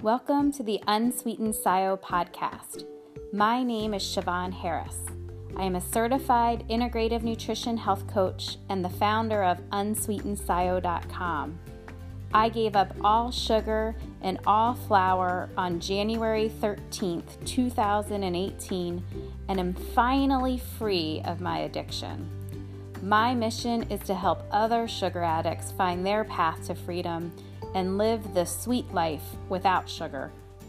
Welcome to the Unsweetened SIO podcast. My name is Siobhan Harris. I am a certified integrative nutrition health coach and the founder of unsweetenedscio.com. I gave up all sugar and all flour on January 13th, 2018, and am finally free of my addiction. My mission is to help other sugar addicts find their path to freedom and live the sweet life without sugar.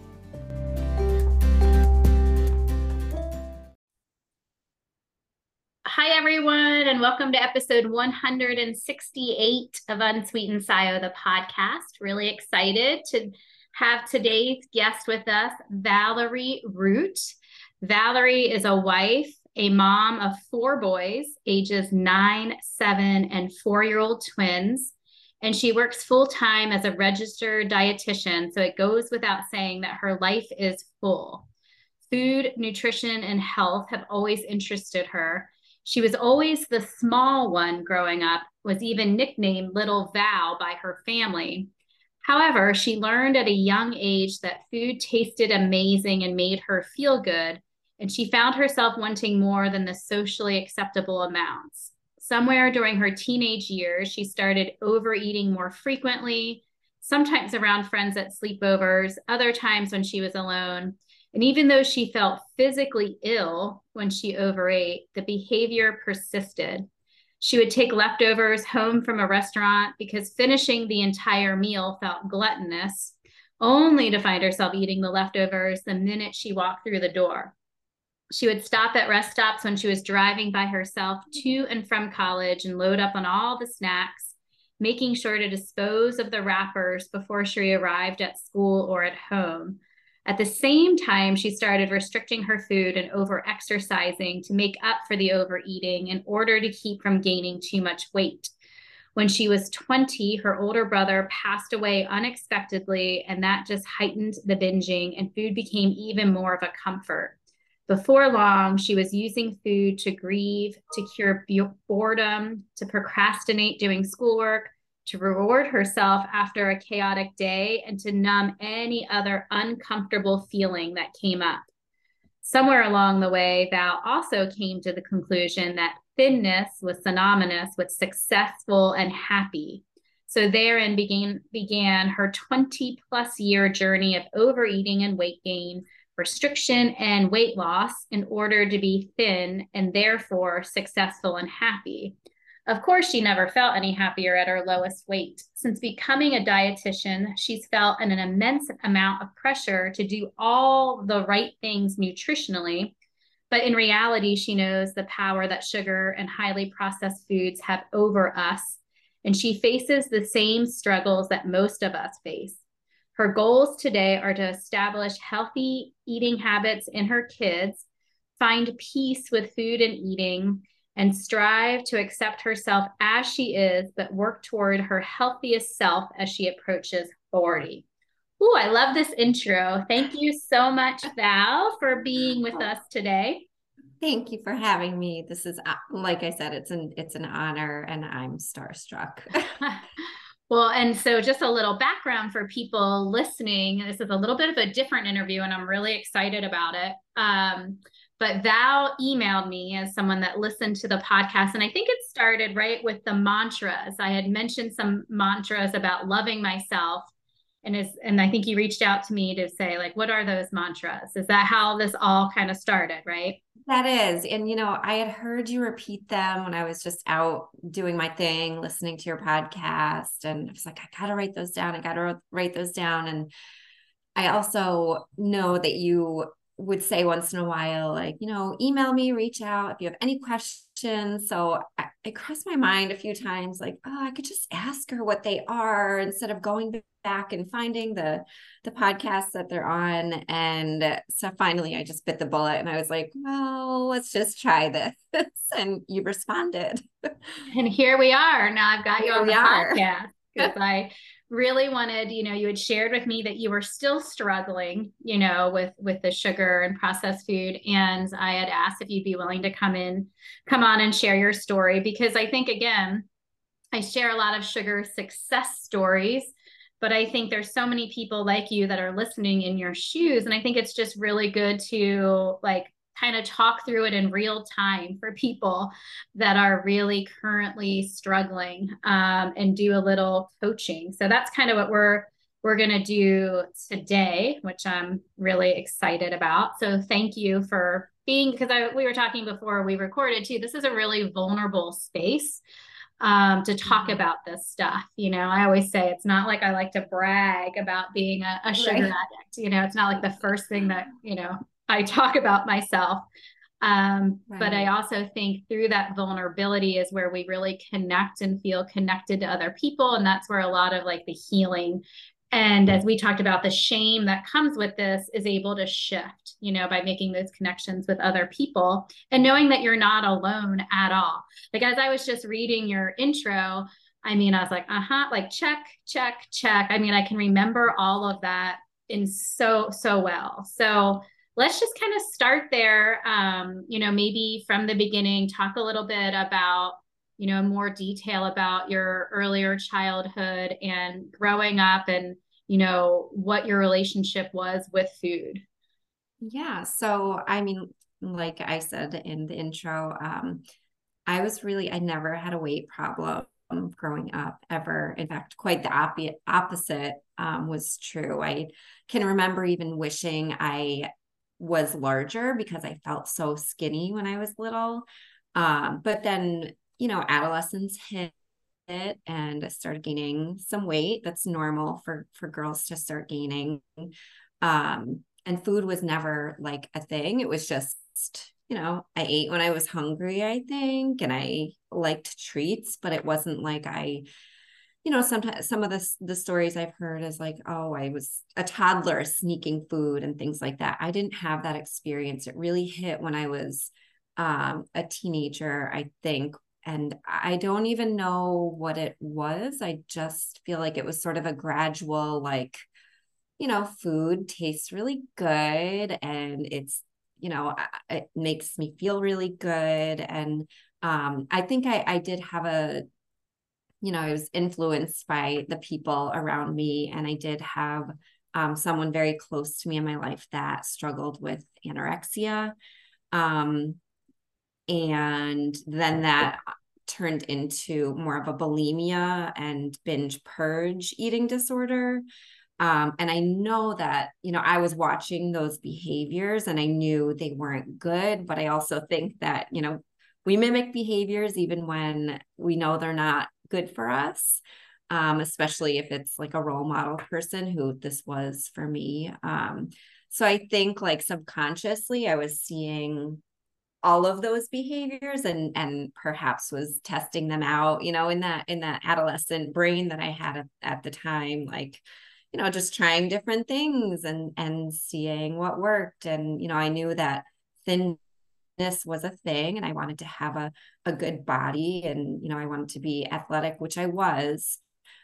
Hi, everyone, and welcome to episode 168 of Unsweetened SIO, the podcast. Really excited to have today's guest with us, Valerie Root. Valerie is a wife, a mom of 4 boys, ages 9, 7, and 4-year-old twins. And she works full-time as a registered dietitian, so it goes without saying that her life is full. Food, nutrition, and health have always interested her. She was always the small one growing up, was even nicknamed Little Val by her family. However, she learned at a young age that food tasted amazing and made her feel good, and she found herself wanting more than the socially acceptable amounts. Somewhere during her teenage years, she started overeating more frequently, sometimes around friends at sleepovers, other times when she was alone. And even though she felt physically ill when she overate, the behavior persisted. She would take leftovers home from a restaurant because finishing the entire meal felt gluttonous, only to find herself eating the leftovers the minute she walked through the door. She would stop at rest stops when she was driving by herself to and from college and load up on all the snacks, making sure to dispose of the wrappers before she arrived at school or at home. At the same time, she started restricting her food and over-exercising to make up for the overeating in order to keep from gaining too much weight. When she was 20, her older brother passed away unexpectedly, and that just heightened the binging, and food became even more of a comfort. Before long, she was using food to grieve, to cure boredom, to procrastinate doing schoolwork, to reward herself after a chaotic day, and to numb any other uncomfortable feeling that came up. Somewhere along the way, Val also came to the conclusion that thinness was synonymous with successful and happy. So therein began her 20-plus year journey of overeating and weight gain, restriction and weight loss in order to be thin and therefore successful and happy. Of course, she never felt any happier at her lowest weight. Since becoming a dietitian, she's felt an immense amount of pressure to do all the right things nutritionally, but in reality, she knows the power that sugar and highly processed foods have over us, and she faces the same struggles that most of us face. Her goals today are to establish healthy eating habits in her kids, find peace with food and eating, and strive to accept herself as she is, but work toward her healthiest self as she approaches 40. Ooh, I love this intro. Thank you so much, Val, for being with us today. Thank you for having me. This is, like I said, it's an honor, and I'm starstruck. Well, and so just a little background for people listening. This is a little bit of a different interview, and I'm really excited about it. But Val emailed me as someone that listened to the podcast, and I think it started right with the mantras. I had mentioned some mantras about loving myself, and I think you reached out to me to say, like, what are those mantras? Is that how this all kind of started, right? That is. And, I had heard you repeat them when I was just out doing my thing, listening to your podcast. And I was like, I got to write those down. And I also know that you would say once in a while, like, email me, reach out if you have any questions. So it crossed my mind a few times, like, oh, I could just ask her what they are instead of going back and finding the podcasts that they're on. And so finally I just bit the bullet and I was like, well, let's just try this. And you responded. And here we are. Now I've got you on the podcast because I really wanted, you had shared with me that you were still struggling, with the sugar and processed food. And I had asked if you'd be willing to come on and share your story, because I think, again, I share a lot of sugar success stories, but I think there's so many people like you that are listening in your shoes. And I think it's just really good to like kind of talk through it in real time for people that are really currently struggling, and do a little coaching. So that's kind of what we're going to do today, which I'm really excited about. So thank you for being, because we were talking before we recorded too. This is a really vulnerable space, to talk about this stuff. I always say it's not like I like to brag about being a sugar Right. addict. It's not like the first thing that, I talk about myself. But I Right. also think through that vulnerability is where we really connect and feel connected to other people. And that's where a lot of like the healing, and as we talked about, the shame that comes with this is able to shift, by making those connections with other people and knowing that you're not alone at all. Like, as I was just reading your intro, I mean, I was like, like check, check, check. I mean, I can remember all of that in so well. So let's just kind of start there. Maybe from the beginning, talk a little bit about, more detail about your earlier childhood and growing up, and, what your relationship was with food. Yeah. So, I mean, like I said in the intro, I never had a weight problem growing up ever. In fact, quite the opposite was true. I can remember even wishing I was larger because I felt so skinny when I was little. But then, adolescence hit and I started gaining some weight. That's normal for girls to start gaining. And food was never like a thing. It was just, I ate when I was hungry, I think, and I liked treats, but it wasn't like sometimes some of the stories I've heard is like, oh, I was a toddler sneaking food and things like that. I didn't have that experience. It really hit when I was a teenager, I think. And I don't even know what it was. I just feel like it was sort of a gradual, like, food tastes really good and it makes me feel really good. And I think I did have I was influenced by the people around me, and I did have someone very close to me in my life that struggled with anorexia. Um, and then that turned into more of a bulimia and binge purge eating disorder. And I know that, I was watching those behaviors and I knew they weren't good, but I also think that, we mimic behaviors even when we know they're not good for us, especially if it's like a role model person, who this was for me. So I think like subconsciously I was seeing all of those behaviors and perhaps was testing them out, in that adolescent brain that I had at the time, like, just trying different things and seeing what worked. And, I knew that thinness was a thing and I wanted to have a good body and, I wanted to be athletic, which I was.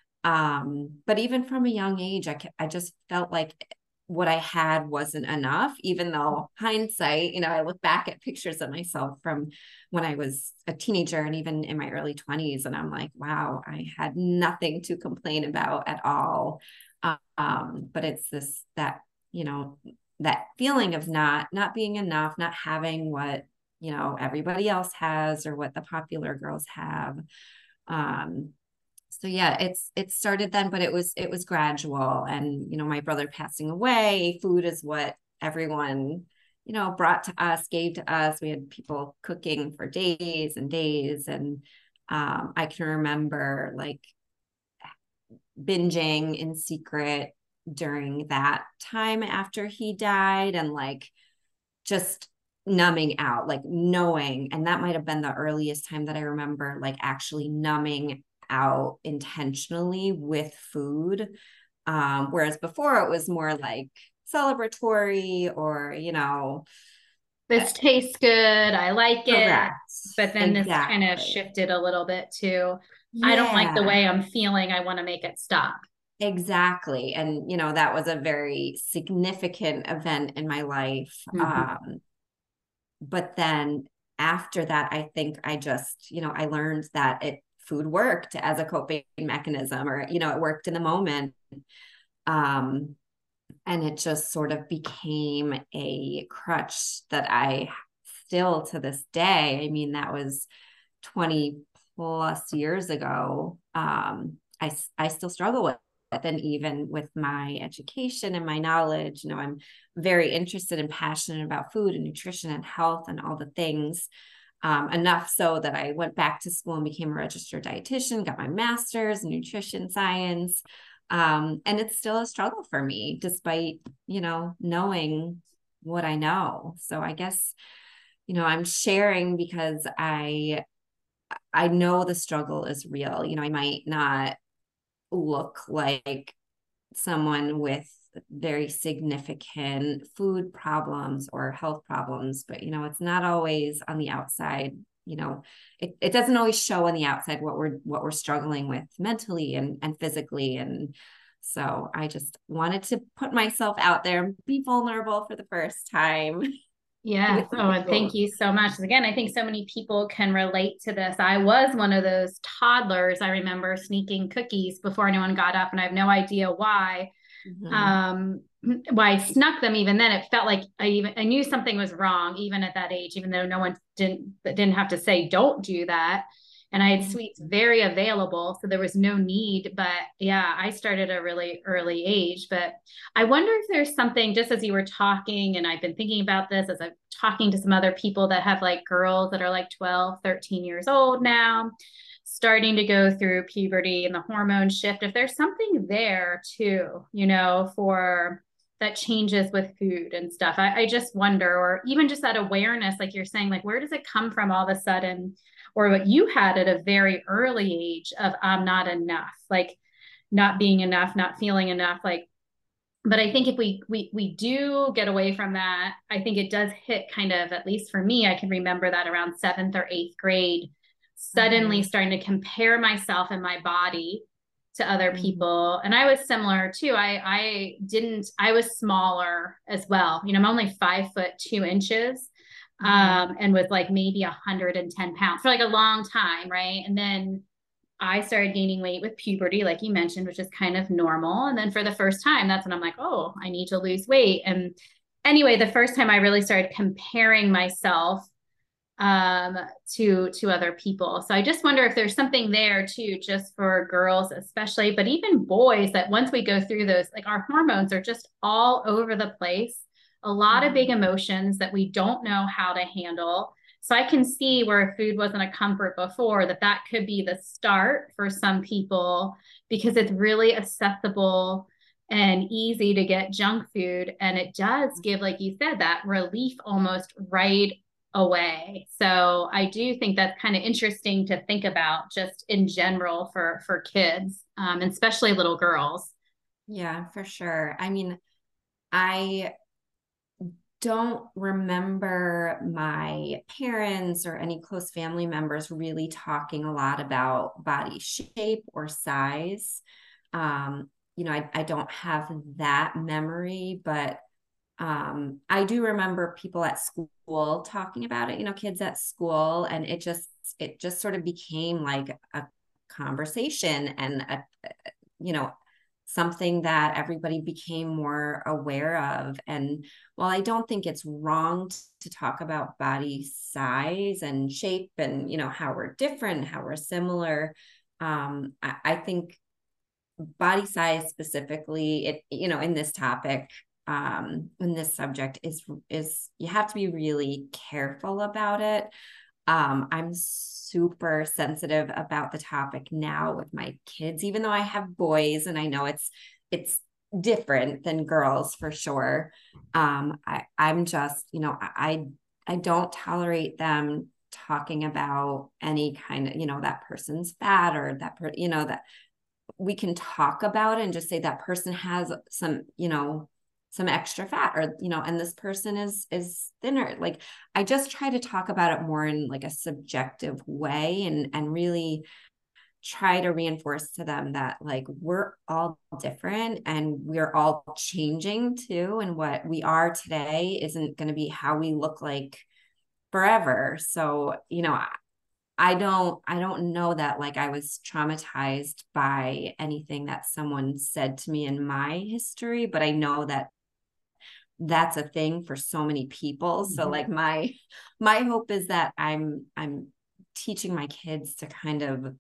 But even from a young age, I just felt like what I had wasn't enough, even though hindsight, I look back at pictures of myself from when I was a teenager and even in my early 20s, and I'm like, wow, I had nothing to complain about at all. But it's that feeling of not being enough, not having what, everybody else has or what the popular girls have. So yeah, it started then, but it was gradual. And, my brother passing away, food is what everyone, brought to us, gave to us. We had people cooking for days and days. And I can remember like binging in secret during that time after he died and like just numbing out, like knowing. And that might have been the earliest time that I remember like actually numbing out intentionally with food. Whereas before it was more like celebratory or, This tastes good, I like it. correct. But then this kind of Exactly. shifted a little bit to, I don't like the Yeah, way I'm feeling, I want to make it stop. exactly. And, that was a very significant event in my life. Mhm. But then after that, I think I just, I learned that food worked as a coping mechanism, or, it worked in the moment. And it just sort of became a crutch that I still to this day, I mean, that was 20 plus years ago. I still struggle with it. And even with my education and my knowledge, I'm very interested and passionate about food and nutrition and health and all the things. Enough so that I went back to school and became a registered dietitian, got my master's in nutrition science. And it's still a struggle for me, despite, knowing what I know. So I guess, I'm sharing because I know the struggle is real. I might not look like someone with very significant food problems or health problems, but it's not always on the outside. It doesn't always show on the outside what we're struggling with mentally and physically. And so I just wanted to put myself out there and be vulnerable for the first time. Yes. Oh, and thank you so much. Again, I think so many people can relate to this. I was one of those toddlers. I remember sneaking cookies before anyone got up, and I have no idea why. Why I snuck them. Even then, it felt like I knew something was wrong, even at that age, even though no one didn't have to say don't do that. And I had sweets very available, so there was no need. But yeah, I started at a really early age. But I wonder if there's something, just as you were talking, and I've been thinking about this as I'm talking to some other people that have like girls that are like 12, 13 years old now, starting to go through puberty and the hormone shift, if there's something there too, for that changes with food and stuff. I just wonder, or even just that awareness, like you're saying, like, where does it come from all of a sudden? Or what you had at a very early age of I'm not enough, like not being enough, not feeling enough, like. But I think if we do get away from that, I think it does hit kind of, at least for me, I can remember that around 7th or 8th grade, suddenly starting to compare myself and my body to other people. And I was similar too. I was smaller as well. I'm only 5'2" and was like maybe 110 pounds for like a long time. Right. And then I started gaining weight with puberty, like you mentioned, which is kind of normal. And then for the first time, that's when I'm like, oh, I need to lose weight. And anyway, the first time I really started comparing myself to other people. So I just wonder if there's something there too, just for girls especially, but even boys, that once we go through those, like our hormones are just all over the place, a lot of big emotions that we don't know how to handle. So I can see where food wasn't a comfort before, that could be the start for some people, because it's really accessible and easy to get junk food. And it does give, like you said, that relief almost right away. So I do think that's kind of interesting to think about just in general for kids, and especially little girls. Yeah, for sure. I mean, I don't remember my parents or any close family members really talking a lot about body shape or size. I don't have that memory, but I do remember people at school talking about it, kids at school, and it just sort of became like a conversation and something that everybody became more aware of. And while I don't think it's wrong to talk about body size and shape and, how we're different, how we're similar, I think body size specifically, in this topic, in this subject is you have to be really careful about it. I'm super sensitive about the topic now with my kids, even though I have boys and I know it's different than girls for sure. I'm just, I don't tolerate them talking about any kind of, that person's fat or that we can talk about it and just say that person has some extra fat, or and this person is thinner. Like, I just try to talk about it more in like a subjective way, and really try to reinforce to them that like we're all different and we're all changing too, and what we are today isn't going to be how we look like forever. So I don't know that like I was traumatized by anything that someone said to me in my history, but I know that that's a thing for so many people. So like my hope is that I'm teaching my kids to kind of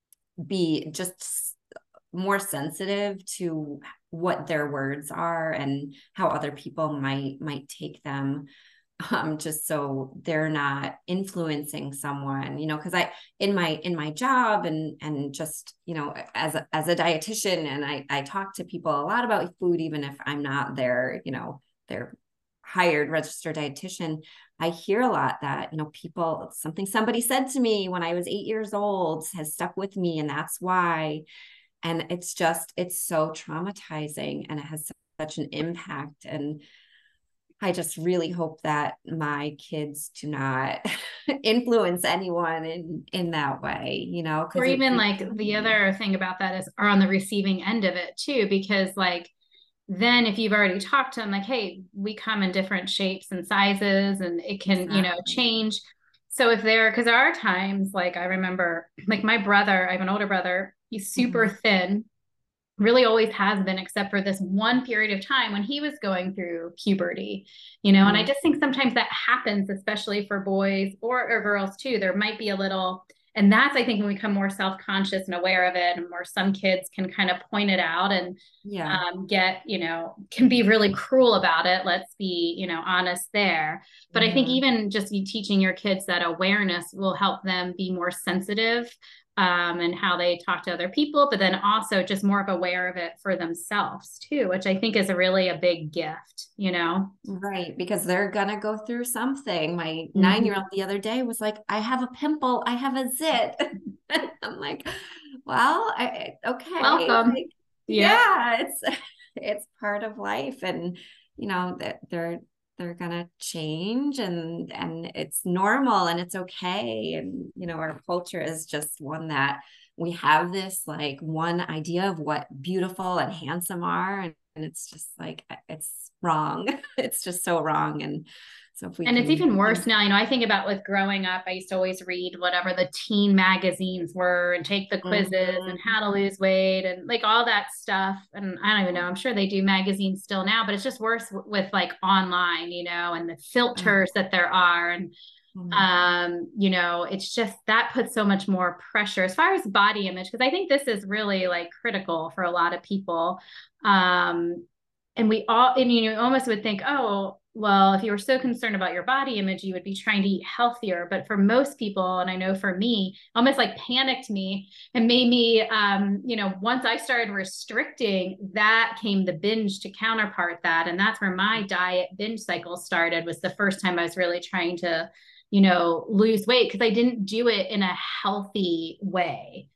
be just more sensitive to what their words are and how other people might take them, just so they're not influencing someone, because I in my job and just as a dietitian, and I talk to people a lot about food, even if I'm not their hired registered dietitian. I hear a lot that somebody said to me when I was 8 years old has stuck with me, and that's why. And it's so traumatizing, and it has such an impact. And I just really hope that my kids do not influence anyone in that way, Or because even like the other thing about that is are on the receiving end of it too, because like then if you've already talked to them, like, hey, we come in different shapes and sizes and it can, exactly. change. So because there are times, like I remember, like my brother, I have an older brother, he's super Mhm. thin, really always has been, except for this one period of time when he was going through puberty, and I Mhm. just think sometimes that happens, especially for boys or girls too. There might be a little, and that's, I think, when we become more self-conscious and aware of it, and more some kids can kind of point it out and Yeah. can be really cruel about it. Let's be, honest there. But I think Mhm. even just you teaching your kids that awareness will help them be more sensitive, and how they talk to other people, but then also just more of aware of it for themselves too, which I think is really a big gift. Right, because they're gonna go through something. My 9-year-old Mhm. the other day was like, "I have a pimple, I have a zit." I'm like, "Well, okay, Welcome. like, Yep. yeah, it's part of life, and that they're gonna change, and it's normal, and it's okay." And our culture is just one that we have this like one idea of what beautiful and handsome are, and it's just like it's wrong. It's just so wrong. And so if we And it's can, even worse now. I think about with growing up, I used to always read whatever the teen magazines were and take the quizzes and Mhm. how to lose weight and like all that stuff. And I don't even know, I'm sure they do magazines still now, but it's just worse with like online, and the Oh, filters that there are. And oh my God. it's just that puts so much more pressure as far as body image, because I think this is really like critical for a lot of people. Um, and we all, and you almost would think, oh, well, if you were so concerned about your body image, you would be trying to eat healthier. But for most people, and I know for me, almost like panicked me and made me, once I started restricting, that came the binge to counterpart that. And that's where my diet binge cycle started, was the first time I was really trying to lose weight, because I didn't do it in a healthy way.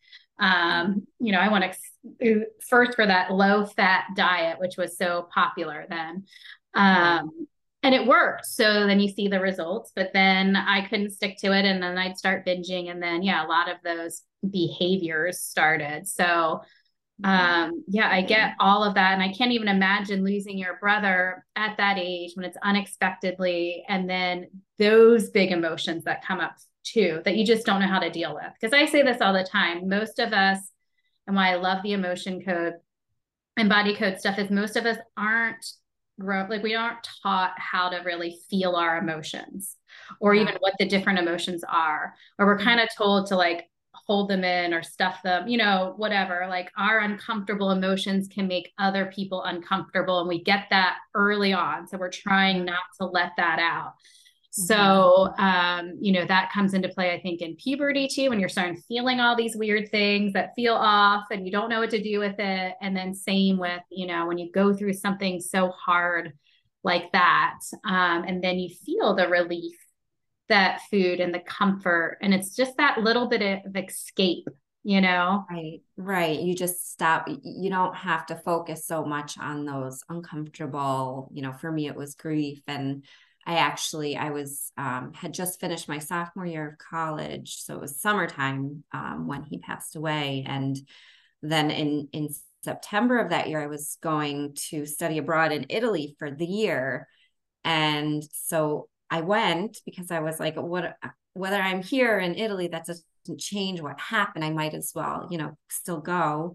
I went first for that low fat diet, which was so popular then. Right. And it worked. So then you see the results, but then I couldn't stick to it. And then I'd start binging. And then, yeah, a lot of those behaviors started. So Yeah. yeah, I get all of that. And I can't even imagine losing your brother at that age when it's unexpectedly, and then those big emotions that come up too, that you just don't know how to deal with. Because I say this all the time. Most of us, and why I love the emotion code and body code stuff, is most of us aren't like we aren't taught how to really feel our emotions, or even Yeah. what the different emotions are, or we're kind of told to like hold them in or stuff them, whatever. Like our uncomfortable emotions can make other people uncomfortable, and we get that early on, so we're trying Mhm. not to let that out. Mhm. So, that comes into play, I think, in puberty too, when you're starting feeling all these weird things that feel off and you don't know what to do with it. And then same with, when you go through something so hard like that, and then you feel the relief, that food and the comfort, and it's just that little bit of escape. Right, right. You just stop. You don't have to focus so much on those uncomfortable, for me, it was grief. And I was, had just finished my sophomore year of college. So it was summertime, when he passed away. And then in September of that year, I was going to study abroad in Italy for the year. And so I went because I was like, whether I'm here in Italy, that's a change what happened, I might as well, still go.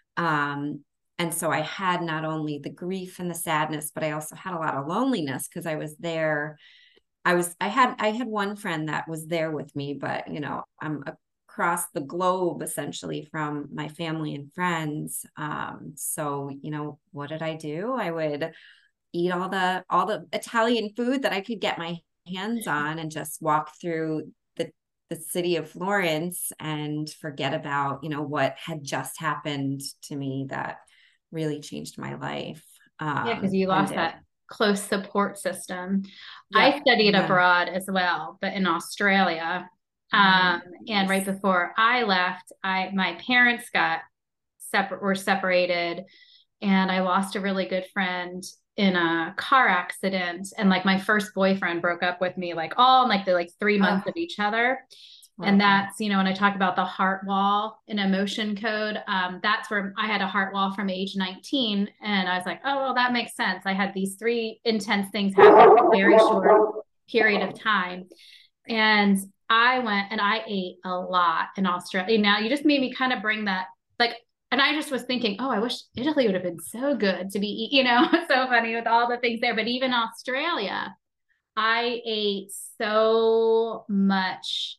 And so I had not only the grief and the sadness, but I also had a lot of loneliness because I was there. I had one friend that was there with me, but I'm across the globe essentially from my family and friends. So what did I do? I would eat all the Italian food that I could get my hands on and just walk through the city of Florence and forget about, what had just happened to me that really changed my life. Yeah, because you And lost that close support system. I yep. studied Yeah. abroad as well, but in Australia. And right Nice. before I left, my parents were separated, and I lost a really good friend in a car accident. And like my first boyfriend broke up with me like all in like the 3 months of Oh, each other. And horrible. that's, when I talk about the heart wall in emotion code, that's where I had a heart wall from age 19. And I was like, oh, well, that makes sense. I had these three intense things happen in a very short period of time. And I went and I ate a lot in Australia. Now you just made me kind of bring that, like, and I just was thinking, oh, I wish Italy would have been so good to be, so funny with all the things there. But even Australia, I ate so much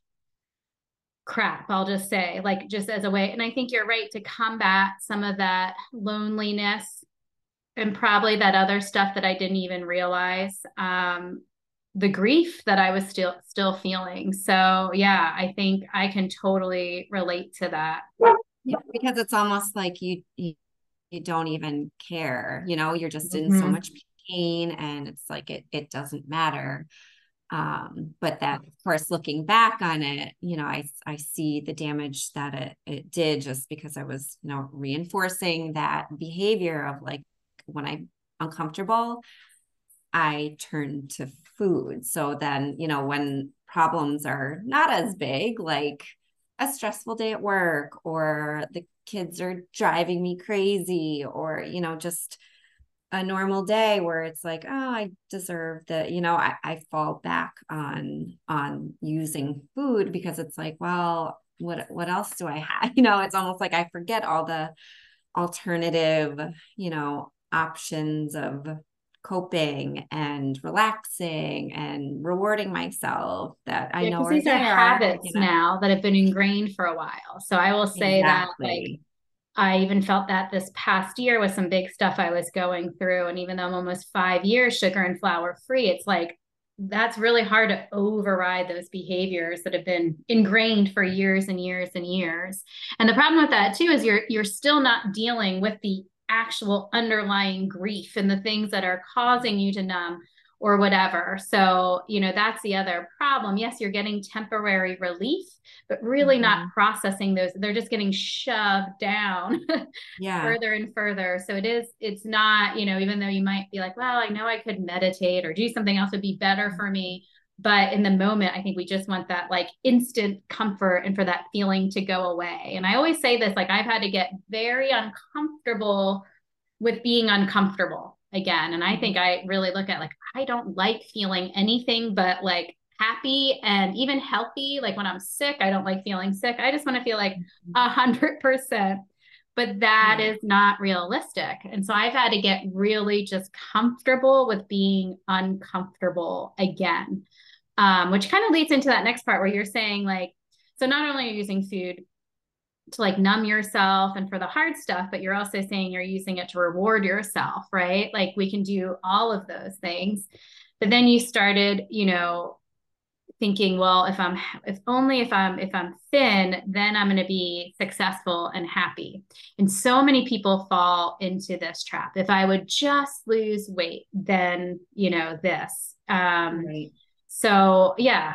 crap, I'll just say, like just as a way. And I think you're right to combat some of that loneliness and probably that other stuff that I didn't even realize. The grief that I was still feeling. So yeah, I think I can totally relate to that. Yeah, because it's almost like you don't even care, you're just in so Mhm. much pain and it's like it doesn't matter. But that, of course, looking back on it, I see the damage that it did just because I was, reinforcing that behavior of like when I'm uncomfortable, I turn to food. So then, when problems are not as big, like a stressful day at work or the kids are driving me crazy or, just a normal day where it's like, oh, I deserve that, I fall back on using food because it's like, well, what else do I have? It's almost like I forget all the alternative, options of coping and relaxing and rewarding myself that I Yeah, know because are these are there, habits now that have been ingrained for a while. So I will say that, like, exactly. I even felt that this past year with some big stuff I was going through. And even though I'm almost 5 years sugar and flour free, it's like that's really hard to override those behaviors that have been ingrained for years and years and years. And the problem with that too is you're still not dealing with the actual underlying grief and the things that are causing you to numb or whatever. So, that's the other problem. Yes, you're getting temporary relief, but really not Mhm. processing those. They're just getting shoved down Yeah. further and further. So it's not, even though you might be like, well, I know I could meditate or do something else would be better for me. But in the moment, I think we just want that like instant comfort and for that feeling to go away. And I always say this, like I've had to get very uncomfortable with being uncomfortable again. And I think I really look at like, I don't like feeling anything but like happy and even healthy. Like when I'm sick, I don't like feeling sick. I just want to feel like Mhm. 100%. But that Yeah. is not realistic. And so I've had to get really just comfortable with being uncomfortable again, which kind of leads into that next part where you're saying, like, so not only are you using food to like numb yourself and for the hard stuff, but you're also saying you're using it to reward yourself, right? Like we can do all of those things. But then you started, thinking, well, if I'm thin, then I'm going to be successful and happy. And so many people fall into this trap. If I would just lose weight, then this. Right. So yeah,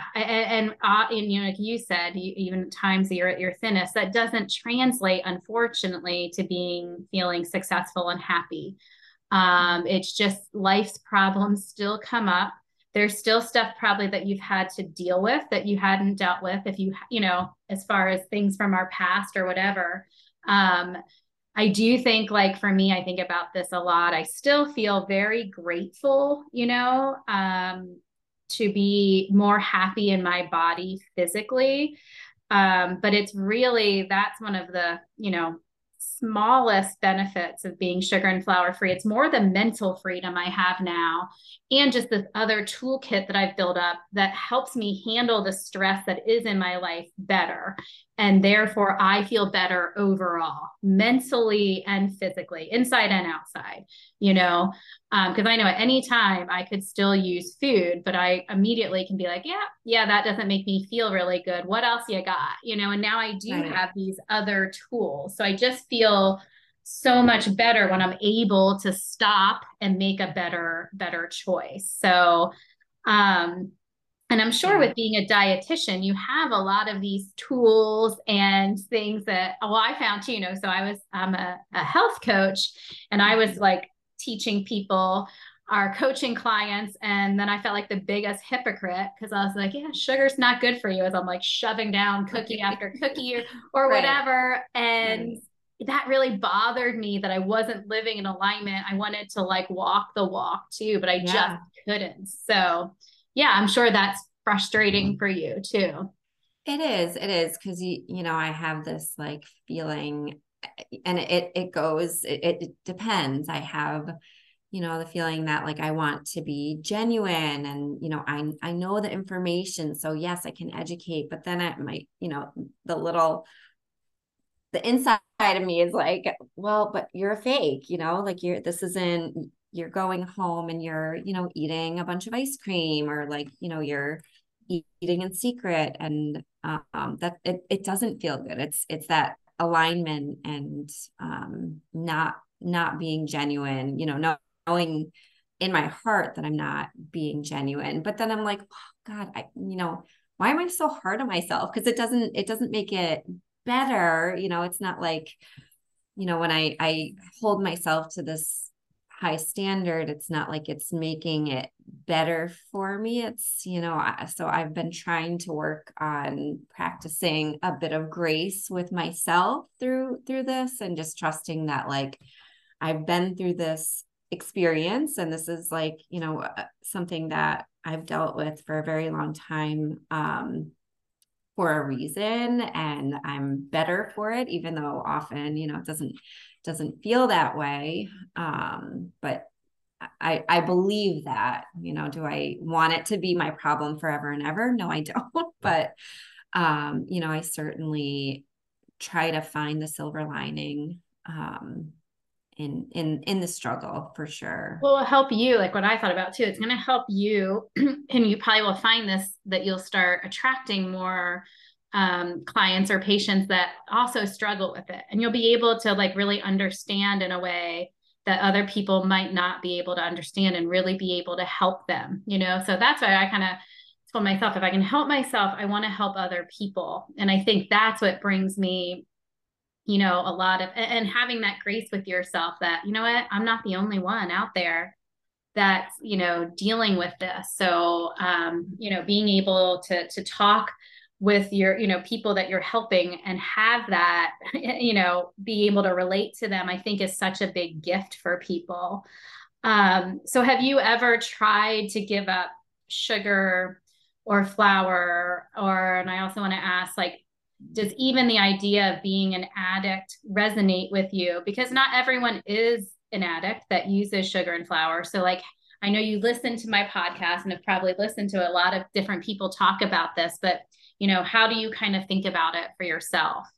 and like you said, even times that you're at your thinnest, that doesn't translate, unfortunately, to feeling successful and happy. It's just life's problems still come up. There's still stuff probably that you've had to deal with that you hadn't dealt with if as far as things from our past or whatever. Um, I do think, like, for me, I think about this a lot. I still feel very grateful, to be more happy in my body physically. But it's really, that's one of the, smallest benefits of being sugar and flour free. It's more the mental freedom I have now, and just this other toolkit that I've built up that helps me handle the stress that is in my life better. And therefore, I feel better overall, mentally and physically, inside and outside, because I know at any time I could still use food, but I immediately can be like, yeah, that doesn't make me feel really good. What else you got? And now I do Right. have these other tools. So I just feel so much better when I'm able to stop and make a better choice. So, and I'm sure Yeah. with being a dietitian, you have a lot of these tools and things that, well, I found too, so I'm a health coach, and I was like teaching people, our coaching clients. And then I felt like the biggest hypocrite because I was like, yeah, sugar's not good for you, as I'm like shoving down cookie after cookie or Right. whatever. And Right. that really bothered me that I wasn't living in alignment. I wanted to like walk the walk too, but I just Yeah. couldn't. So, yeah, I'm sure that's frustrating for you too. It is because I have this like feeling, and it depends. I have, the feeling that like I want to be genuine, and I know the information. So yes, I can educate, but then I might, the inside of me is like, well, but you're a fake, like you're going home and you're, eating a bunch of ice cream, or like, you're eating in secret. And that it doesn't feel good. It's that alignment, and not being genuine, knowing in my heart that I'm not being genuine. But then I'm like, oh, God, why am I so hard on myself? Because it doesn't make it better. It's not like, when I hold myself to this high standard, it's not like it's making it better for me. It's, so I've been trying to work on practicing a bit of grace with myself through this, and just trusting that like I've been through this experience, and this is like, something that I've dealt with for a very long time. For a reason, and I'm better for it, even though often, it doesn't feel that way. But I believe that, do I want it to be my problem forever and ever? No, I don't. But I certainly try to find the silver lining in the struggle, for sure. Well, it'll help you, like what I thought about too. It's going to help you, and you probably will find this, that you'll start attracting more clients or patients that also struggle with it. And you'll be able to like really understand in a way that other people might not be able to understand, and really be able to help them, So that's why I kind of told myself, if I can help myself, I want to help other people. And I think that's what brings me, a lot of, and having that grace with yourself that, what, I'm not the only one out there that's, dealing with this. So, being able to talk with your, people that you're helping, and have that, be able to relate to them, I think is such a big gift for people. So have you ever tried to give up sugar or flour? And I also want to ask, like, does even the idea of being an addict resonate with you? Because not everyone is an addict that uses sugar and flour. So, like, I know you listen to my podcast and have probably listened to a lot of different people talk about this, but, how do you kind of think about it for yourself?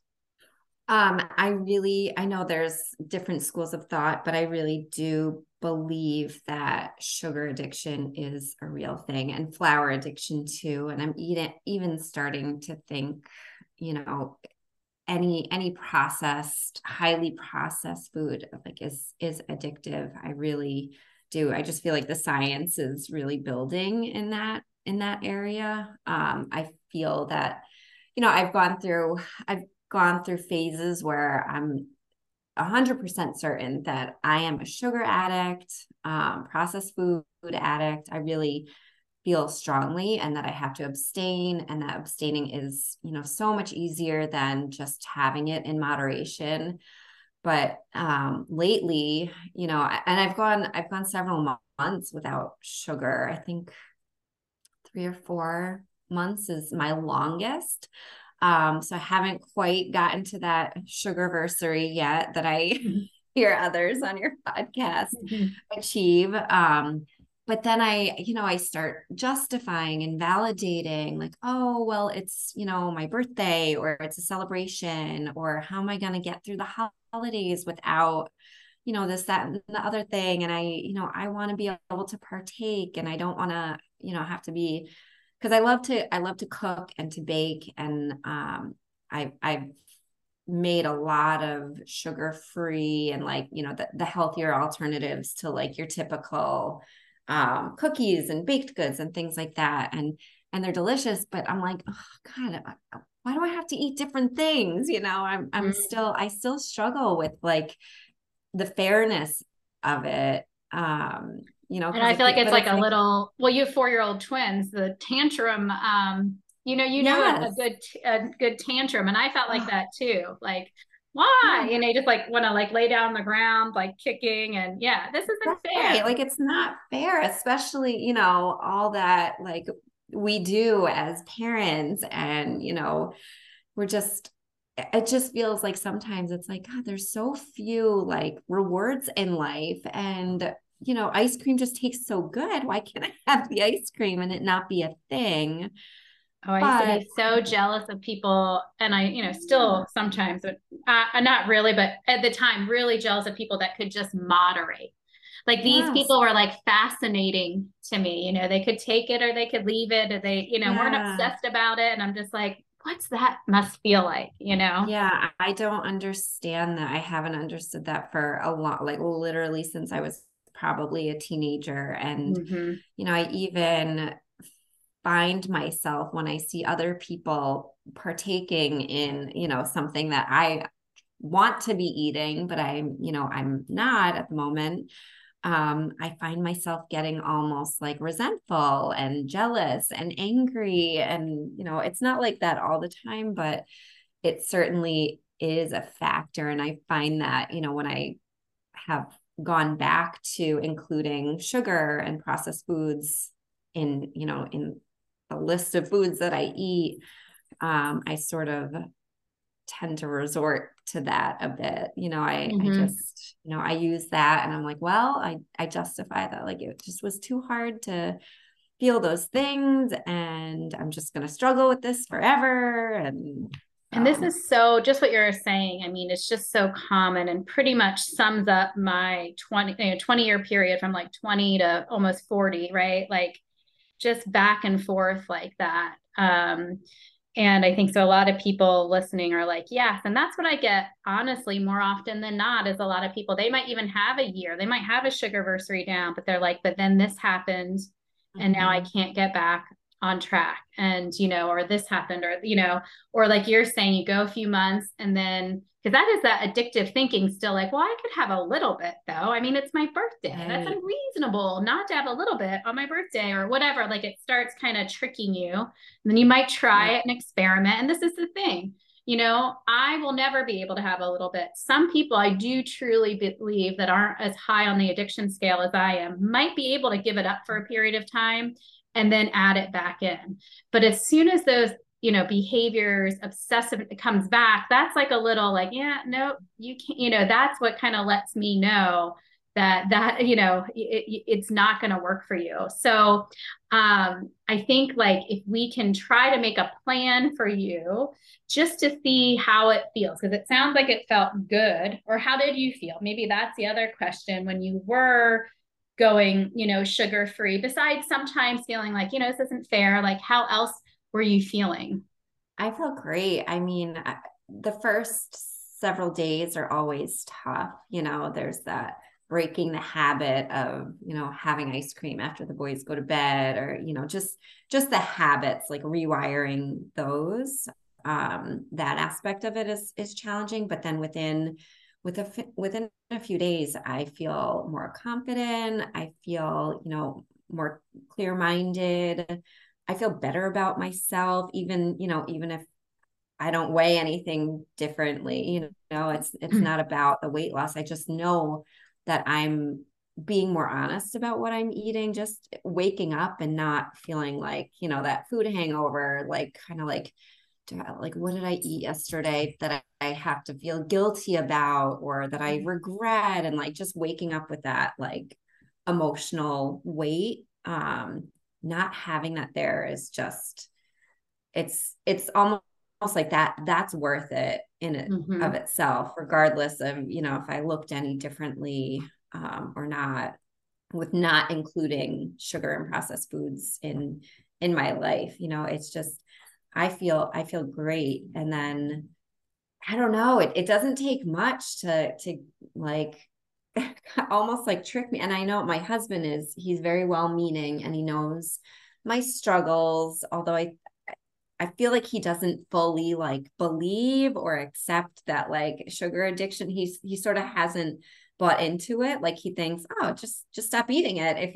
I know there's different schools of thought, but I really do believe that sugar addiction is a real thing, and flour addiction too. And I'm even starting to think, you know, any processed, highly processed food like is addictive. I really do. I just feel like the science is really building in that area. I feel that, I've gone through phases where I'm 100% certain that I am a sugar addict, processed food addict. I really feel strongly, and that I have to abstain, and that abstaining is, so much easier than just having it in moderation. But lately, and I've gone several months without sugar. I think 3 or 4 months is my longest. So I haven't quite gotten to that sugarversary yet that I hear others on your podcast achieve. But then I start justifying and validating like, oh, well, it's, my birthday, or it's a celebration, or how am I going to get through the holidays without, this, that, and the other thing. And I want to be able to partake, and I don't want to, have to be, because I love to cook and to bake. And I've made a lot of sugar-free and like, the healthier alternatives to like your typical cookies and baked goods and things like that. And they're delicious, but I'm like, oh God, why do I have to eat different things? I still struggle with like the fairness of it. And I feel like it's like a little, well, you have 4-year-old twins, the tantrum, a yes. good tantrum. And I felt like that too. Like, why? Yeah. And they just like want to like lay down on the ground, like kicking. And yeah, this isn't Right. fair. Like it's not fair, especially, all that like we do as parents. And, we're just, it just feels like sometimes it's like, God, there's so few like rewards in life. And, ice cream just tastes so good. Why can't I have the ice cream and it not be a thing? Oh, I used to But be so jealous of people, and I, still sometimes, but not really, but at the time, really jealous of people that could just moderate. Like these yes, people were like fascinating to me. They could take it or they could leave it, or they, weren't yeah. obsessed about it. And I'm just like, what's that must feel like? Yeah, I don't understand that. I haven't understood that for a lot, like literally since I was probably a teenager. And, Hmm. I even find myself when I see other people partaking in, something that I want to be eating, but I'm not at the moment. I find myself getting almost like resentful and jealous and angry. And, it's not like that all the time, but it certainly is a factor. And I find that, when I have gone back to including sugar and processed foods in the list of foods that I eat, I sort of tend to resort to that a bit. I Hmm. just, I use that and I'm like, well, I justify that. Like it just was too hard to feel those things, and I'm just going to struggle with this forever. And this is so just what you're saying. I mean, it's just so common and pretty much sums up my 20-year period from like 20 to almost 40, right? Like just back and forth like that. And I think so a lot of people listening are like, yes. And that's what I get, honestly, more often than not, is a lot of people, they might even have a year, they might have a sugarversary down, but they're like, but then this happened and now I Mhm. can't get back on track. And, or this happened, or like you're saying, you go a few months and then, because that is that addictive thinking still like, well, I could have a little bit though. I mean, it's my birthday. That's Right. unreasonable not to have a little bit on my birthday or whatever. Like it starts kind of tricking you. And then you might try Yeah. it and experiment. And this is the thing. I will never be able to have a little bit. Some people I do truly believe that aren't as high on the addiction scale as I am might be able to give it up for a period of time and then add it back in. But as soon as those, behaviors, obsessive, it comes back, that's like a little like, yeah, no, you can't, that's what kind of lets me know that it's not going to work for you. So I think like if we can try to make a plan for you just to see how it feels, because it sounds like it felt good, or how did you feel? Maybe that's the other question when you were going, sugar free, besides sometimes feeling like, this isn't fair, like how else were you feeling? I felt great. I mean, the first several days are always tough. There's that breaking the habit of, having ice cream after the boys go to bed, or, just the habits, like rewiring those. That aspect of it is challenging, but then within a few days, I feel more confident. I feel, more clear-minded. I feel better about myself, even if I don't weigh anything differently. It's not about the weight loss. I just know that I'm being more honest about what I'm eating, just waking up and not feeling like, that food hangover, like kind of like like, what did I eat yesterday that I have to feel guilty about, or that I regret? And like just waking up with that like emotional weight, not having that there is just, it's almost like that's worth it in it of itself, regardless of, if I looked any differently, or not, with not including sugar and processed foods in my life. It's just, I feel great. And then I don't know, it doesn't take much to like almost like trick me. And I know my husband he's very well meaning, and he knows my struggles, although I feel like he doesn't fully like believe or accept that like sugar addiction. He sort of hasn't bought into it. Like he thinks, oh, just stop eating it if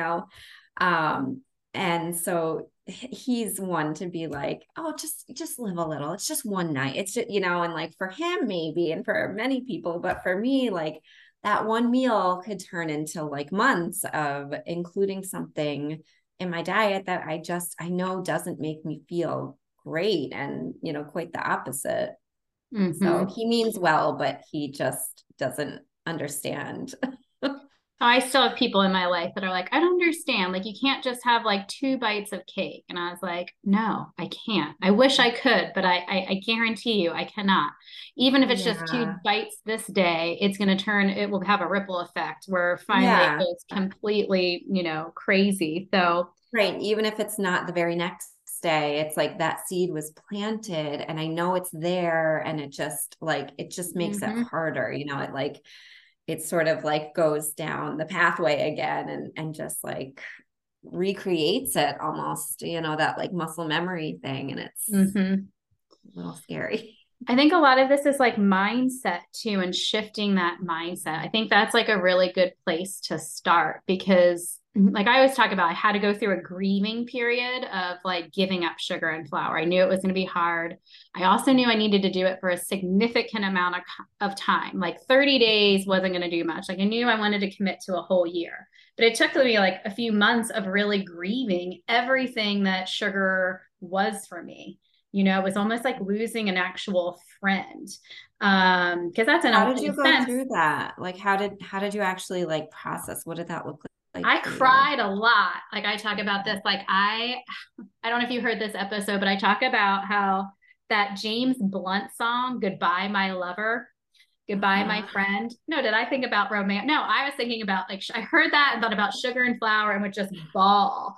um, and so he's one to be like, oh, just live a little. It's just one night. It's just, and like for him maybe, and for many people, but for me, like that one meal could turn into like months of including something in my diet that I know doesn't make me feel great, and quite the opposite. So he means well, but he just doesn't understand. I still have people in my life that are like, I don't understand. Like, you can't just have like 2 bites of cake. And I was like, no, I can't. I wish I could, but I guarantee you I cannot. Even if it's just 2 bites this day, it will have a ripple effect where finally it goes completely, crazy. So, right. Even if it's not the very next day, it's like that seed was planted and I know it's there, and it just makes it harder. It sort of like goes down the pathway again, and just like recreates it almost, that like muscle memory thing. And it's a little scary. I think a lot of this is like mindset too, and shifting that mindset. I think that's like a really good place to start, because like I always talk about, I had to go through a grieving period of like giving up sugar and flour. I knew it was going to be hard. I also knew I needed to do it for a significant amount of time. Like 30 days wasn't going to do much. Like I knew I wanted to commit to a whole year, but it took me like a few months of really grieving everything that sugar was for me. It was almost like losing an actual friend. Because that's in how did you go through that? Like how did you actually like process? What did that look like? I cried a lot. Like I talk about this, like I don't know if you heard this episode, but I talk about how that James Blunt song, Goodbye, My Lover, Goodbye, My Friend. No, did I think about romance? No, I was thinking about like, I heard that and thought about sugar and flour and would just bawl.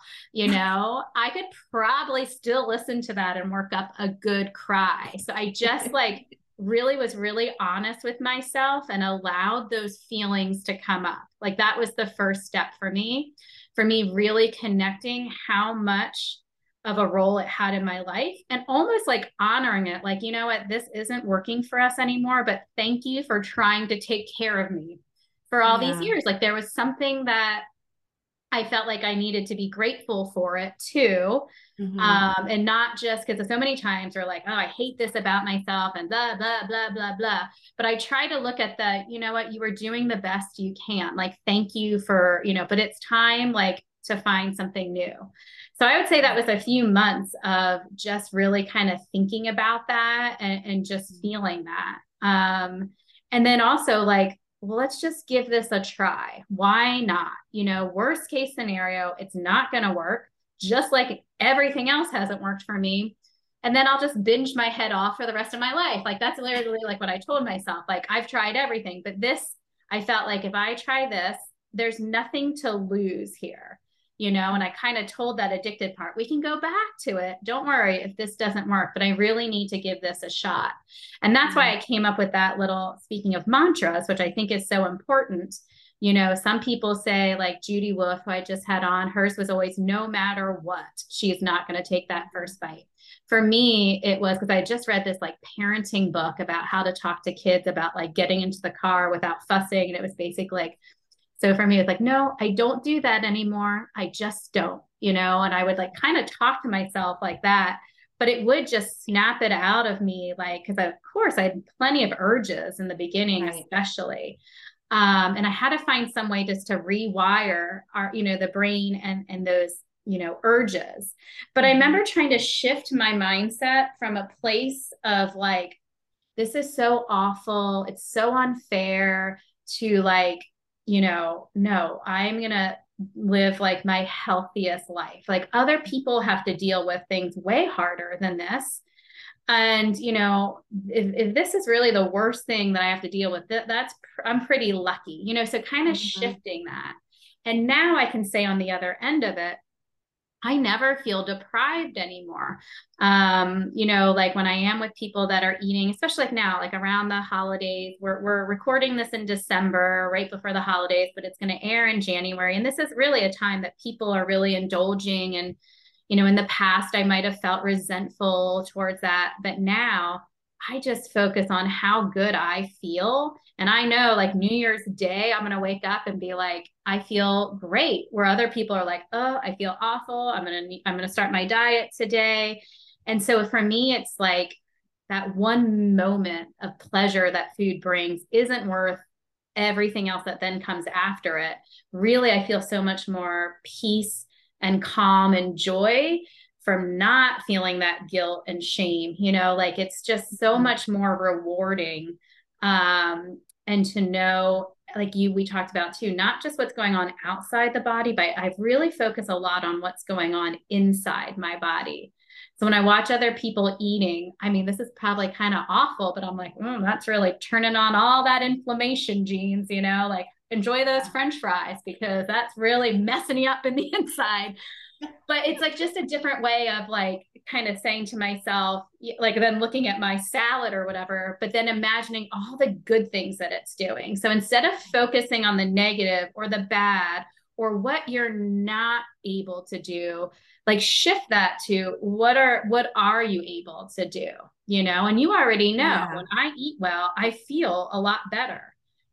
I could probably still listen to that and work up a good cry. So I just like really was really honest with myself and allowed those feelings to come up. Like that was the first step for me really connecting how much of a role it had in my life, and almost like honoring it. Like, you know what, this isn't working for us anymore, but thank you for trying to take care of me for all these years. Like there was something that I felt like I needed to be grateful for it too. And not just because so many times we're like, oh, I hate this about myself and blah, blah, blah, blah, blah. But I try to look at you know what, you were doing the best you can. Like, thank you for, but it's time like to find something new. So I would say that was a few months of just really kind of thinking about that and just feeling that. And then also like, well, let's just give this a try. Why not? Worst case scenario, it's not going to work, just like everything else hasn't worked for me. And then I'll just binge my head off for the rest of my life. Like that's literally like what I told myself. Like I've tried everything, but this, I felt like if I try this, there's nothing to lose here. And I kind of told that addicted part, we can go back to it. Don't worry if this doesn't work, but I really need to give this a shot. And that's why I came up with that little, speaking of mantras, which I think is so important. Some people say like Judy Wolf, who I just had on, hers was always, no matter what, she's not going to take that first bite. For me, it was because I just read this like parenting book about how to talk to kids about like getting into the car without fussing. And it was basically like, so for me, it's like, no, I don't do that anymore. I just don't, and I would like kind of talk to myself like that, but it would just snap it out of me. Like, cause of course I had plenty of urges in the beginning, especially. And I had to find some way just to rewire the brain and those urges. But I remember trying to shift my mindset from a place of like, this is so awful, it's so unfair, to like, no, I'm going to live like my healthiest life. Like other people have to deal with things way harder than this. And, if this is really the worst thing that I have to deal with, I'm pretty lucky, so kind of shifting that. And now I can say on the other end of it, I never feel deprived anymore. Like when I am with people that are eating, especially like now, like around the holidays, we're recording this in December, right before the holidays, but it's going to air in January. And this is really a time that people are really indulging. And, in the past, I might have felt resentful towards that, but now I just focus on how good I feel. And I know like New Year's Day, I'm going to wake up and be like, I feel great. Where other people are like, oh, I feel awful. I'm going to start my diet today. And so for me, it's like that one moment of pleasure that food brings isn't worth everything else that then comes after it. Really, I feel so much more peace and calm and joy from not feeling that guilt and shame, like it's just so much more rewarding. And to know, like we talked about too, not just what's going on outside the body, but I've really focused a lot on what's going on inside my body. So when I watch other people eating, I mean, this is probably kind of awful, but I'm like, that's really turning on all that inflammation genes, like enjoy those French fries because that's really messing you up in the inside. But it's like just a different way of like kind of saying to myself, like then looking at my salad or whatever, but then imagining all the good things that it's doing. So instead of focusing on the negative or the bad or what you're not able to do, like shift that to what are you able to do, and you already know when I eat well, I feel a lot better.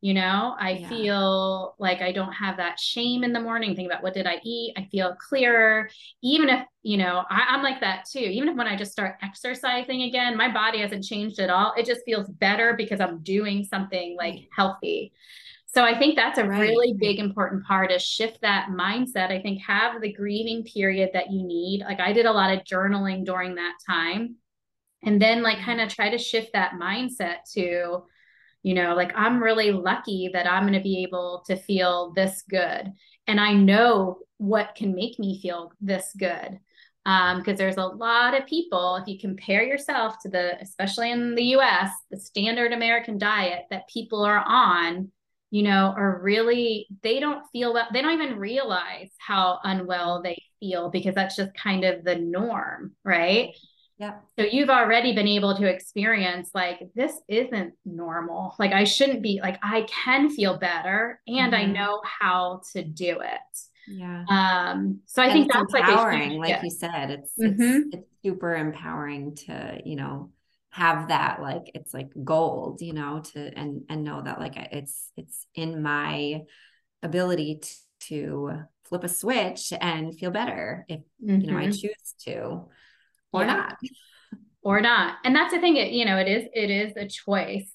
I feel like I don't have that shame in the morning. Think about what did I eat? I feel clearer. Even if, I'm like that too. Even if when I just start exercising again, my body hasn't changed at all. It just feels better because I'm doing something like healthy. So I think that's a really big, important part is shift that mindset. I think have the grieving period that you need. Like I did a lot of journaling during that time. And then like kind of try to shift that mindset to, like I'm really lucky that I'm going to be able to feel this good. And I know what can make me feel this good. Because there's a lot of people, if you compare yourself to especially in the US, the standard American diet that people are on, are really, they don't feel well. They don't even realize how unwell they feel because that's just kind of the norm, right? Yeah. So you've already been able to experience like, this isn't normal. Like I shouldn't be like, I can feel better and I know how to do it. Yeah. So I think that's empowering, like you said, it's super empowering to, have that, like, it's like gold, and know that like it's in my ability to flip a switch and feel better if, I choose to. Or not. Or not. And that's the thing, it is a choice.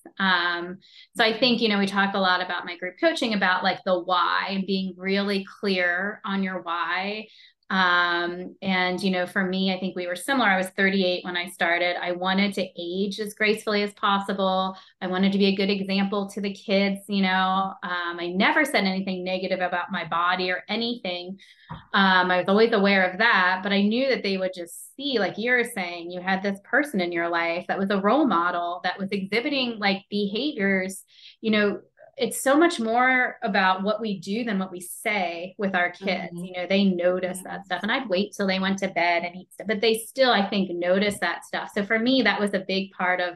So I think, we talk a lot about my group coaching about like the why and being really clear on your why. And, for me, I think we were similar. I was 38 when I started. I wanted to age as gracefully as possible. I wanted to be a good example to the kids, I never said anything negative about my body or anything. I was always aware of that, but I knew that they would just see, like you're saying, you had this person in your life that was a role model that was exhibiting like behaviors, it's so much more about what we do than what we say with our kids. They notice that stuff. And I'd wait till they went to bed and eat stuff, but they still, I think, notice that stuff. So for me, that was a big part of,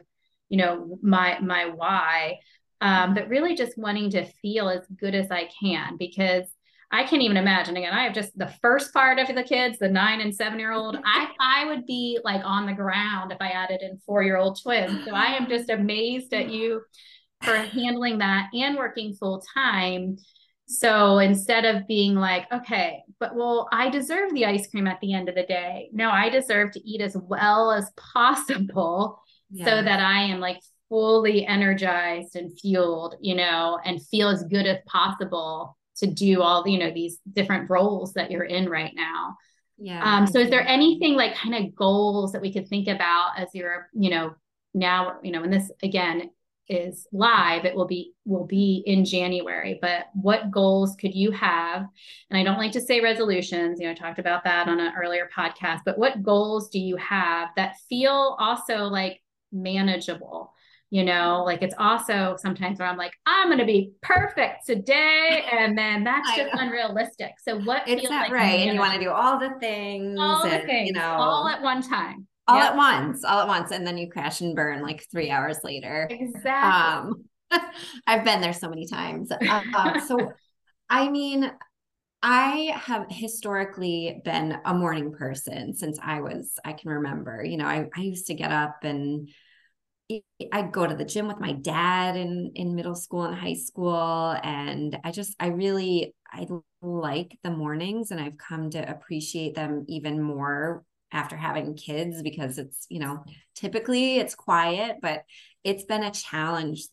my why. But really just wanting to feel as good as I can, because I can't even imagine. Again, I have just the first part of the kids, the 9 and 7-year-old. I would be like on the ground if I added in 4-year-old twins. So I am just amazed at you for handling that and working full time. So instead of being like, okay, but well, I deserve the ice cream at the end of the day. No, I deserve to eat as well as possible so that I am like fully energized and fueled, and feel as good as possible to do all, these different roles that you're in right now. Yeah. So is there anything like kind of goals that we could think about as you're, now, when this again is live, it will be in January, but what goals could you have? And I don't like to say resolutions, I talked about that on an earlier podcast, but what goals do you have that feel also like manageable? Like it's also sometimes where I'm like, I'm going to be perfect today. And then that's I just know. unrealistic. So what It's feels not like right. And you want to do manageable? all the things All the and, things all at one time. Yep, all at once. And then you crash and burn like 3 hours later. exactly. Um, I've been there so many times. So, I mean, I have historically been a morning person since I can remember, I used to get up and I'd go to the gym with my dad in middle school and high school. And I like the mornings, and I've come to appreciate them even more after having kids, because typically it's quiet, but it's been a challenge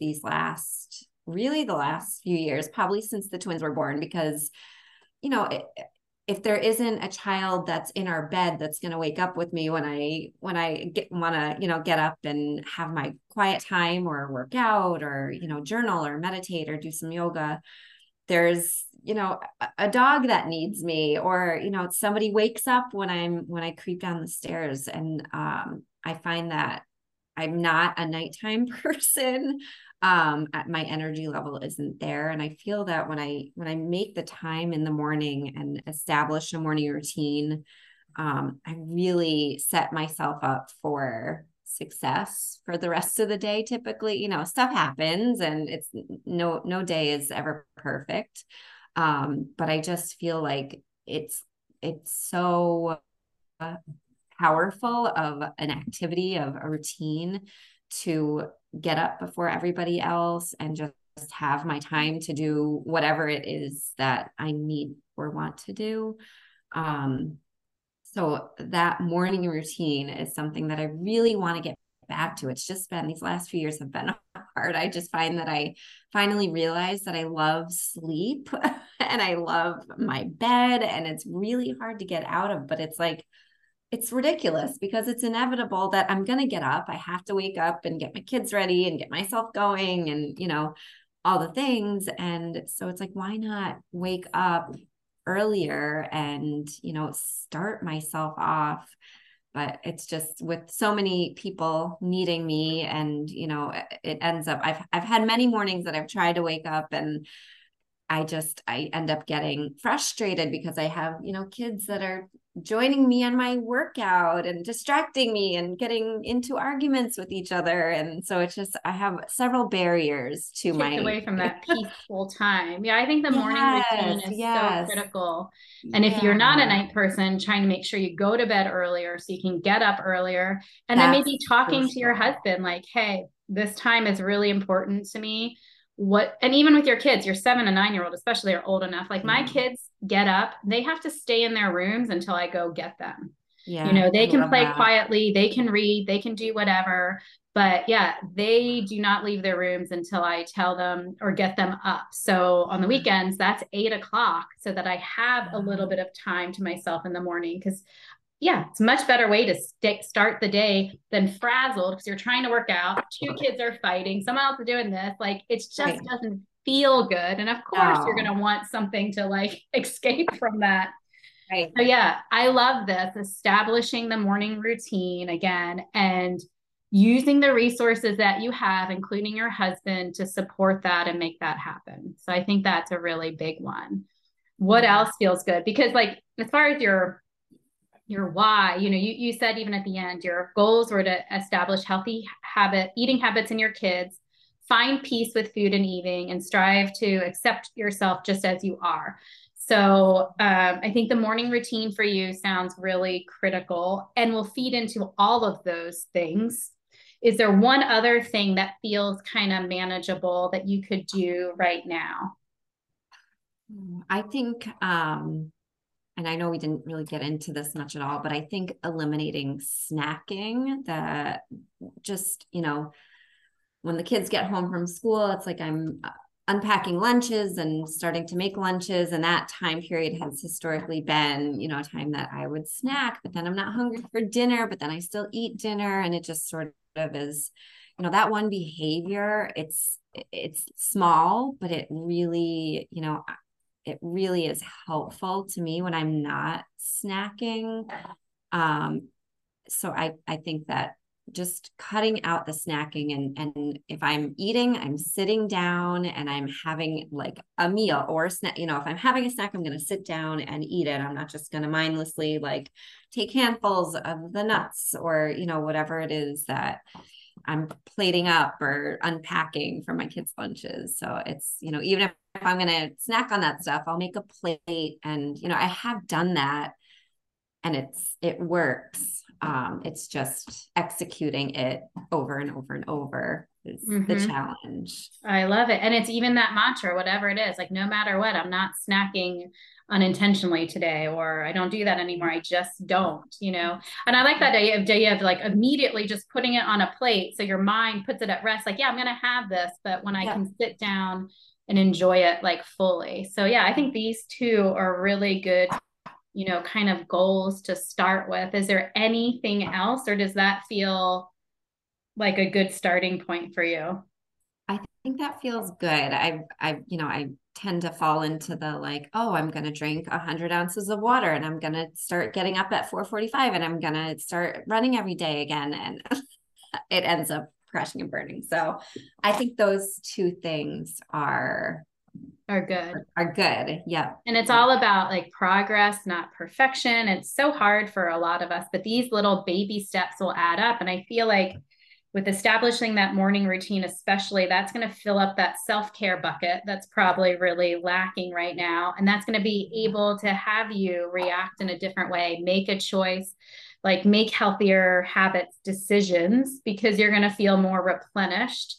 the last few years, probably since the twins were born, because you know, if there isn't a child that's in our bed that's going to wake up with me when I want to, get up and have my quiet time or work out or, journal or meditate or do some yoga, there's, a dog that needs me, or, somebody wakes up when I creep down the stairs. And I find that I'm not a nighttime person. My energy level isn't there. And I feel that when I make the time in the morning and establish a morning routine, I really set myself up for success for the rest of the day. Typically, stuff happens, and it's no day is ever perfect. But I just feel like it's so powerful of an activity, of a routine, to get up before everybody else and just have my time to do whatever it is that I need or want to do. Um, so that morning routine is something that I really want to get back to. It's just been, these last few years have been hard. I just find that I finally realized that I love sleep and I love my bed, and it's really hard to get out of, but it's ridiculous because it's inevitable that I'm going to get up. I have to wake up and get my kids ready and get myself going and, all the things. And so it's like, why not wake up earlier and, start myself off? But it's just with so many people needing me, and, it ends up, I've had many mornings that I've tried to wake up, and I end up getting frustrated because I have, kids that are joining me on my workout and distracting me and getting into arguments with each other. And so it's just, I have several barriers to Takes my. away from that peaceful time. Yeah, I think the morning routine Yes, is so yes. critical. And if you're not a Yeah, night person, trying to make sure you go to bed earlier so you can get up earlier. And then maybe that's talking to your crucial. husband, like, hey, this time is really important to me. And even with your kids, your 7 and 9-year-old, especially, are old enough. Like my Yeah, kids get up, they have to stay in their rooms until I go get them. yeah, I They can love play that. quietly, they can read, they can do whatever. But yeah, they do not leave their rooms until I tell them or get them up. So on the weekends, that's 8 o'clock so that I have a little bit of time to myself in the morning. Because yeah, it's a much better way to start the day than frazzled because you're trying to work out. Two kids are fighting. Someone else is doing this. Like it just Right. doesn't feel good. And of course, you're going No, to want something to like escape from that. right. So yeah, I love this, establishing the morning routine again and using the resources that you have, including your husband, to support that and make that happen. So I think that's a really big one. What Yeah. else feels good? Because like as far as your why, you said even at the end, your goals were to establish healthy eating habits in your kids, find peace with food and eating, and strive to accept yourself just as you are. So I think the morning routine for you sounds really critical and will feed into all of those things. Is there one other thing that feels kind of manageable that you could do right now? I think, and I know we didn't really get into this much at all, but I think eliminating snacking, that just, when the kids get home from school, it's like unpacking lunches and starting to make lunches. And that time period has historically been, a time that I would snack, but then I'm not hungry for dinner, but then I still eat dinner. And it just sort of is, that one behavior, it's small, but it really, it really is helpful to me when I'm not snacking. So I think that just cutting out the snacking and if I'm eating, I'm sitting down and I'm having like a meal or a snack, if I'm having a snack, I'm going to sit down and eat it. I'm not just going to mindlessly like take handfuls of the nuts or, whatever it is that I'm plating up or unpacking for my kids' lunches. So it's, even if I'm going to snack on that stuff, I'll make a plate and, I have done that and it works. It's just executing it over and over and over is the challenge. I love it. And it's even that mantra, whatever it is, like no matter what, I'm not snacking unintentionally today, or I don't do that anymore. I just don't, And I like that idea of like immediately just putting it on a plate. So your mind puts it at rest. Like, yeah, I'm going to have this, but when I can sit down and enjoy it like fully. So yeah, I think these two are really good, kind of goals to start with. Is there anything else, or does that feel like a good starting point for you? I think that feels good. I tend to fall into the like, oh, I'm going to drink 100 ounces of water and I'm going to start getting up at 4:45 and I'm going to start running every day again. And it ends up crashing and burning. So I think those two things are good. Yeah. And it's all about like progress, not perfection. It's so hard for a lot of us, but these little baby steps will add up. And I feel like with establishing that morning routine, especially, that's going to fill up that self-care bucket that's probably really lacking right now. And that's going to be able to have you react in a different way, make a choice, like make healthier habits decisions, because you're going to feel more replenished.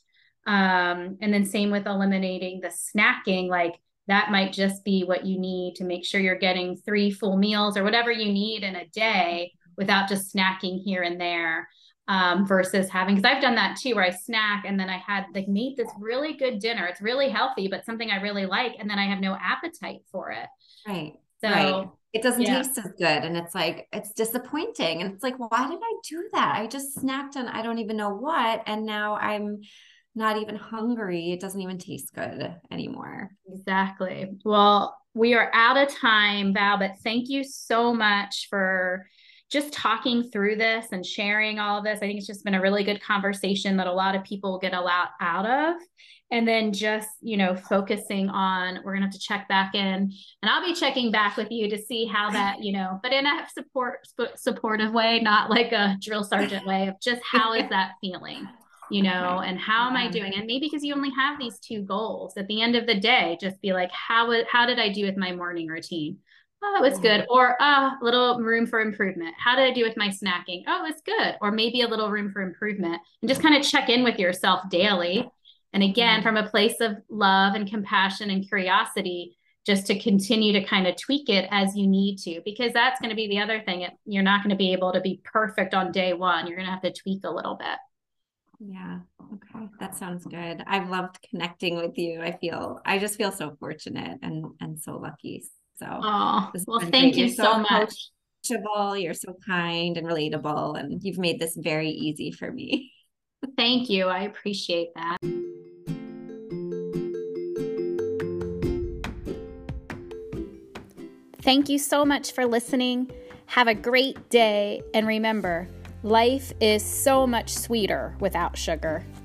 And then same with eliminating the snacking, like that might just be what you need to make sure you're getting 3 full meals or whatever you need in a day without just snacking here and there. Versus having, because I've done that too, where I snack and then I had like made this really good dinner. It's really healthy, but something I really like, and then I have no appetite for it. Right. So right. It doesn't taste as good. And it's like, it's disappointing. And it's like, why did I do that? I just snacked on I don't even know what. And now I'm not even hungry. It doesn't even taste good anymore. Exactly. Well, we are out of time, Val, but thank you so much for just talking through this and sharing all of this. I think it's just been a really good conversation that a lot of people get a lot out of. And then just, focusing on, we're going to have to check back in, and I'll be checking back with you to see how that, but in a supportive way, not like a drill sergeant way, of just how is that feeling? And how am I doing? And maybe because you only have these 2 goals at the end of the day, just be like, how did I do with my morning routine? Oh, it was good. Or a little room for improvement. How did I do with my snacking? Oh, it's good. Or maybe a little room for improvement, and just kind of check in with yourself daily. And again, from a place of love and compassion and curiosity, just to continue to kind of tweak it as you need to, because that's going to be the other thing. You're not going to be able to be perfect on day one. You're going to have to tweak a little bit. Yeah. Okay. That sounds good. I've loved connecting with you. I just feel so fortunate and so lucky. So, well, thank you so much. You're so kind and relatable, and you've made this very easy for me. Thank you. I appreciate that. Thank you so much for listening. Have a great day. And remember, life is so much sweeter without sugar.